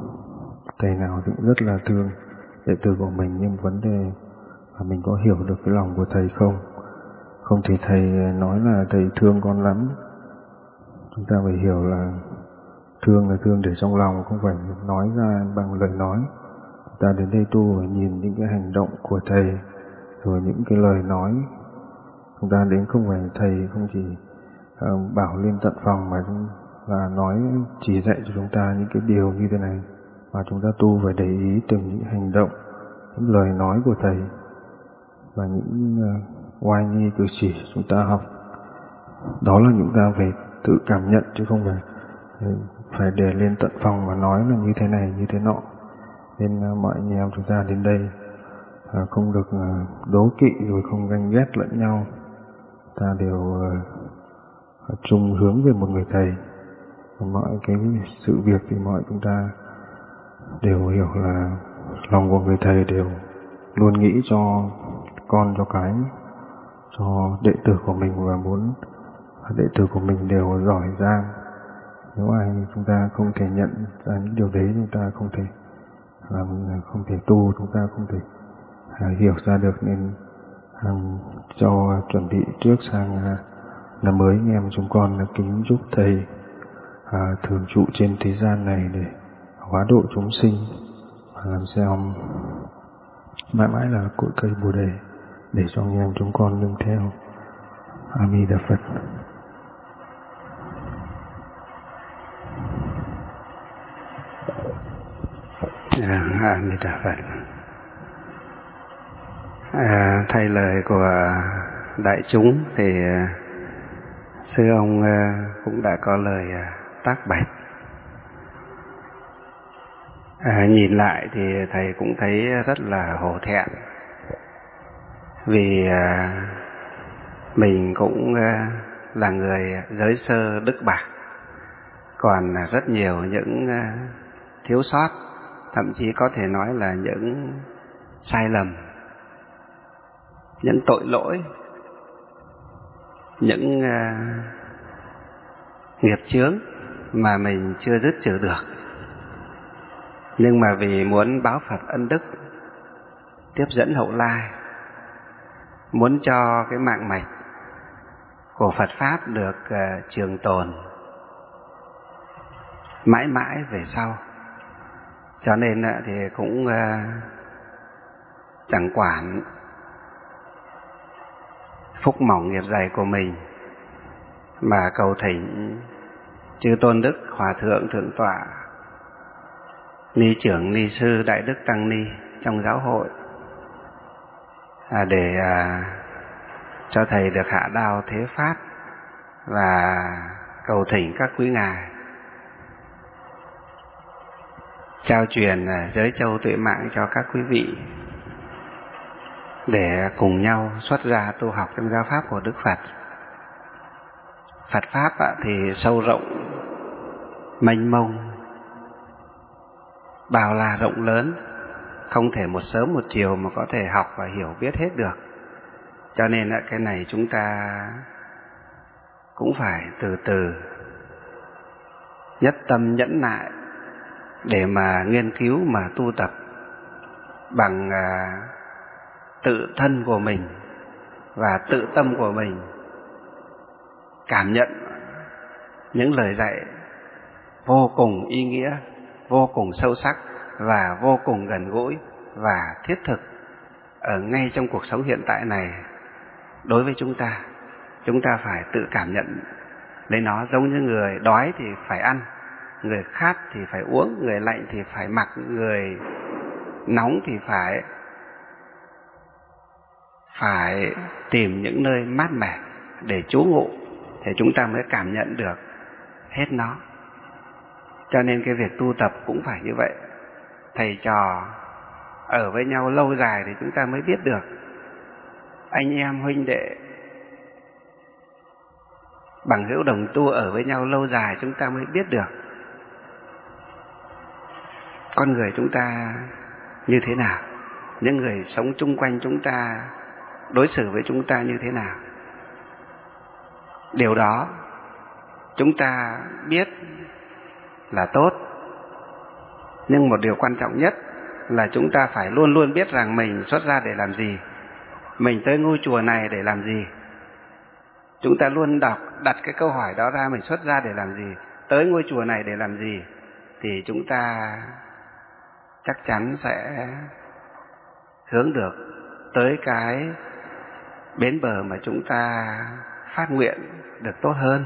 thầy nào cũng rất là thương đệ tử của mình, nhưng vấn đề là mình có hiểu được cái lòng của thầy không? Không thì thầy nói là thầy thương con lắm. Chúng ta phải hiểu là thương là thương để trong lòng, không phải nói ra bằng lời nói. Ta đến đây tu và nhìn những cái hành động của thầy, rồi những cái lời nói. Chúng ta đến không phải thầy không chỉ uh, bảo lên tận phòng, mà là nói chỉ dạy cho chúng ta những cái điều như thế này, mà chúng ta tu phải để ý từng những hành động, những lời nói của thầy và những uh, oai nghi cử chỉ chúng ta học. Đó là chúng ta phải tự cảm nhận, chứ không phải phải để lên tận phòng mà nói là như thế này như thế nọ. Nên uh, mọi anh em chúng ta đến đây uh, không được uh, đố kỵ, rồi không ganh ghét lẫn nhau. Ta đều uh, chung hướng về một người thầy. Mọi cái sự việc thì mọi chúng ta đều hiểu là lòng của người thầy đều luôn nghĩ cho con, cho cái, cho đệ tử của mình, và muốn đệ tử của mình đều giỏi giang. Nếu ai chúng ta không thể nhận ra những điều đấy, chúng ta không thể làm, không thể tu, chúng ta không thể uh, hiểu ra được. Nên um, cho chuẩn bị trước sang uh, năm mới, anh em chúng con là kính giúp thầy À, thường trụ trên thế gian này để hóa độ chúng sinh, và làm sao mãi mãi là cội cây Bồ đề để cho anh em chúng con nương theo. A Di Đà Phật. A Di Đà Phật. À, thay lời của đại chúng thì sư ông cũng đã có lời tác bạch. À, nhìn lại thì thầy cũng thấy rất là hổ thẹn, vì à, mình cũng à, là người giới sơ đức bạc, còn rất nhiều những à, thiếu sót, thậm chí có thể nói là những sai lầm, những tội lỗi, những à, nghiệp chướng mà mình chưa dứt trừ được. Nhưng mà vì muốn báo Phật ân đức, tiếp dẫn hậu lai, muốn cho cái mạng mạch của Phật Pháp được uh, trường tồn mãi mãi về sau, cho nên uh, thì cũng uh, chẳng quản phúc mỏng nghiệp dày của mình, mà cầu thỉnh chư tôn đức hòa thượng thượng tọa, ni trưởng, ni sư, đại đức tăng ni trong giáo hội à, để à, cho thầy được hạ đao thế phát, và cầu thỉnh các quý ngài trao truyền à, giới châu tuệ mạng cho các quý vị, để cùng nhau xuất gia tu học trong giáo pháp của Đức Phật. Phật Pháp thì sâu rộng, mênh mông, bao la rộng lớn, không thể một sớm một chiều mà có thể học và hiểu biết hết được. Cho nên cái này chúng ta cũng phải từ từ, nhất tâm nhẫn nại để mà nghiên cứu, mà tu tập bằng tự thân của mình và tự tâm của mình, cảm nhận những lời dạy vô cùng ý nghĩa, vô cùng sâu sắc và vô cùng gần gũi và thiết thực ở ngay trong cuộc sống hiện tại này. Đối với chúng ta, chúng ta phải tự cảm nhận lấy nó, giống như người đói thì phải ăn, người khát thì phải uống, người lạnh thì phải mặc, người nóng thì phải phải tìm những nơi mát mẻ để trú ngụ, thì chúng ta mới cảm nhận được hết nó. Cho nên cái việc tu tập cũng phải như vậy. Thầy trò ở với nhau lâu dài thì chúng ta mới biết được. Anh em huynh đệ bằng hữu đồng tu ở với nhau lâu dài chúng ta mới biết được con người chúng ta như thế nào, những người sống chung quanh chúng ta đối xử với chúng ta như thế nào. Điều đó chúng ta biết là tốt, nhưng một điều quan trọng nhất là chúng ta phải luôn luôn biết rằng mình xuất gia để làm gì, mình tới ngôi chùa này để làm gì. Chúng ta luôn đọc, đặt cái câu hỏi đó ra, mình xuất gia để làm gì, tới ngôi chùa này để làm gì, thì chúng ta chắc chắn sẽ hướng được tới cái bến bờ mà chúng ta phát nguyện được tốt hơn.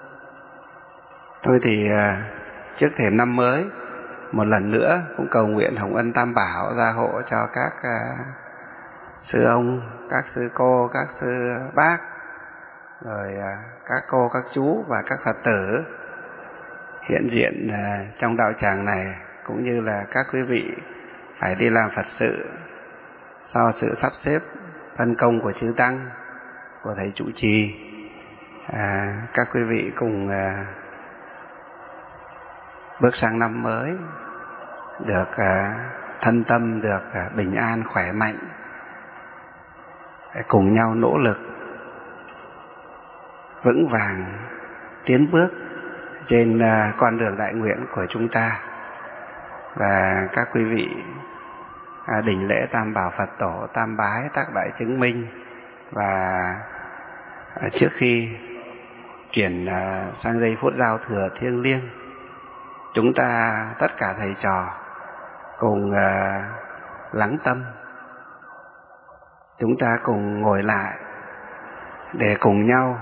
Thôi thì trước thềm năm mới, một lần nữa cũng cầu nguyện Hồng Ân Tam Bảo gia hộ cho các sư ông, các sư cô, các sư bác, rồi các cô, các chú và các Phật tử hiện diện trong đạo tràng này, cũng như là các quý vị phải đi làm Phật sự sau sự sắp xếp phân công của chư Tăng, của thầy trụ trì. À, các quý vị cùng à, bước sang năm mới được à, thân tâm được à, bình an khỏe mạnh, để cùng nhau nỗ lực vững vàng tiến bước trên à, con đường đại nguyện của chúng ta. Và các quý vị à, đỉnh lễ Tam Bảo Phật Tổ, tam bái tác đại chứng minh. Và à, trước khi chuyển à, sang giây phút giao thừa thiêng liêng, chúng ta tất cả thầy trò cùng à, lắng tâm, chúng ta cùng ngồi lại để cùng nhau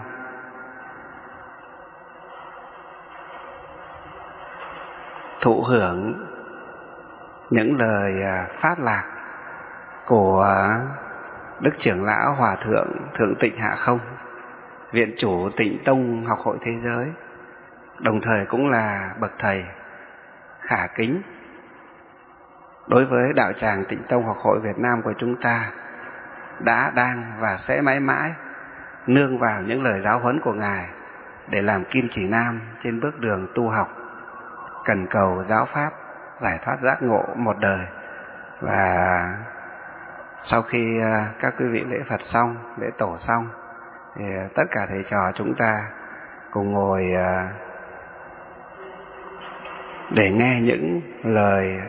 thụ hưởng những lời pháp lạc của Đức Trưởng Lão Hòa Thượng Thượng Tịnh Hạ Không, Viện chủ Tịnh Tông Học hội Thế giới, đồng thời cũng là bậc thầy khả kính đối với đạo tràng Tịnh Tông Học hội Việt Nam của chúng ta, đã, đang và sẽ mãi mãi nương vào những lời giáo huấn của Ngài để làm kim chỉ nam trên bước đường tu học, cần cầu giáo pháp giải thoát giác ngộ một đời. Và sau khi các quý vị lễ Phật xong, lễ tổ xong, thì tất cả thầy trò chúng ta cùng ngồi để nghe những lời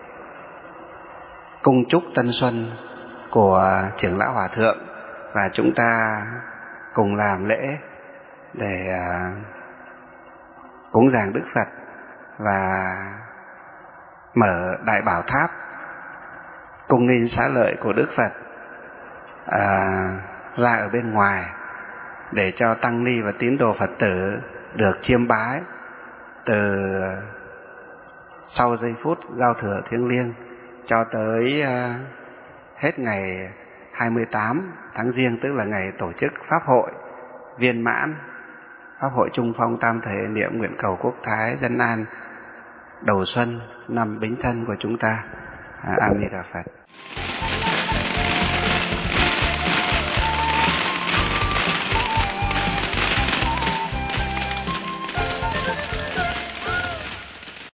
cung chúc tân xuân của Trưởng Lão Hòa Thượng, và chúng ta cùng làm lễ để cúng dường Đức Phật và mở Đại Bảo Tháp cung nghinh xá lợi của Đức Phật à, ra ở bên ngoài, để cho tăng ni và tín đồ Phật tử được chiêm bái từ sau giây phút giao thừa thiêng liêng cho tới uh, hết ngày hai mươi tám tháng Giêng, tức là ngày tổ chức pháp hội viên mãn, pháp hội trung phong tam thể niệm nguyện cầu quốc thái dân an đầu xuân năm Bính Thân của chúng ta. A Di Đà Phật.